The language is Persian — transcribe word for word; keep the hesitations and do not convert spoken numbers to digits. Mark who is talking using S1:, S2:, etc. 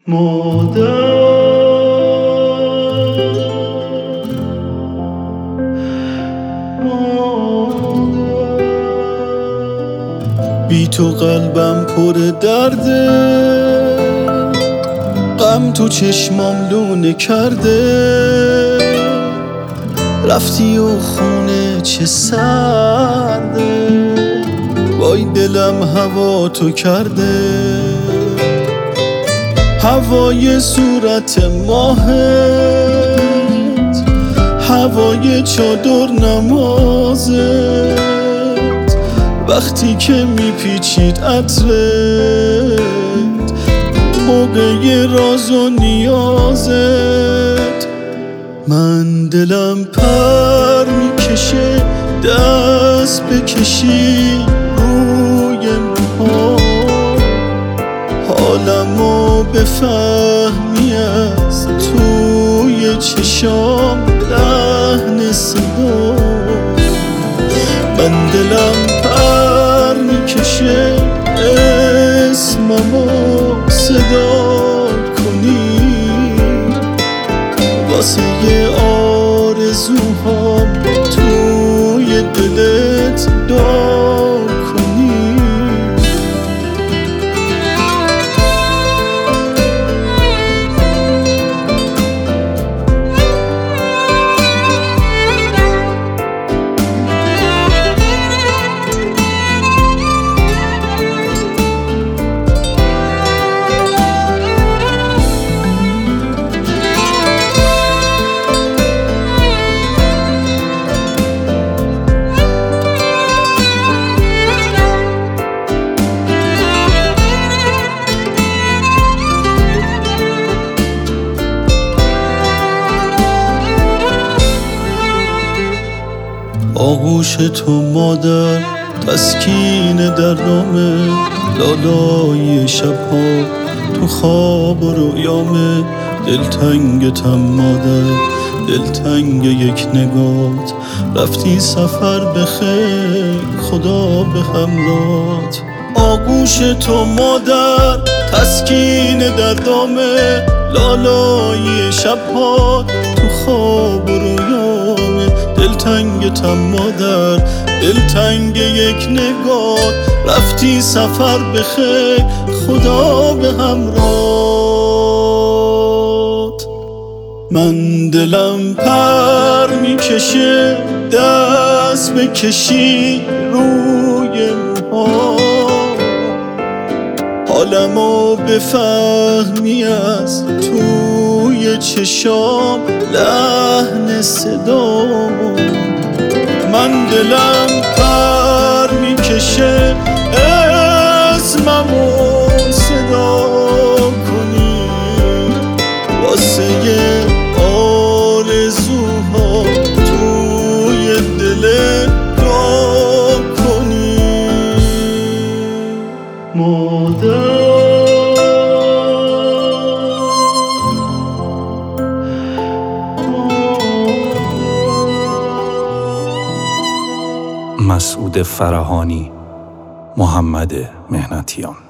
S1: مادر بی تو قلبم پر درده، غم تو چشمام لونه کرده، رفتی و خونه چه سرده، وای دلم هوا تو کرده، هوای صورت ماهت، هوای چادر نمازت، وقتی که میپیچید عطرت، موقع راز و نیازت، من دلم پر میکشه دست بکشی روی موها، حالمو بفهمی از توی چشام لحن صدا، من دلم پر میکشه اسممو صدا کنی، واسه یه آرزوهام توی دلت دار کنی. آغوش تو مادر تسکین دردامه، لالای شبها تو خواب و رویامه، دلتنگتم مادر دلتنگ یک نگات، رفتی سفر بخیر خدا به همراهت. آغوش تو مادر تسکین دردامه، لالای شبها تو خواب و رویامه، دلتنگتم مادر دلتنگ یک نگاه، رفتی سفر بخیر خدا به همراهت. من دلم پر میکشه دست بکشی روی موها، حالمو بفهمی از توی چشام لحن صدا، من دلم پر میکشه اسممو صدا کنی، واسه یه آرزوها توی دلت دعا کنی. مادر
S2: مسعود فرهانی، محمد مهنتیان.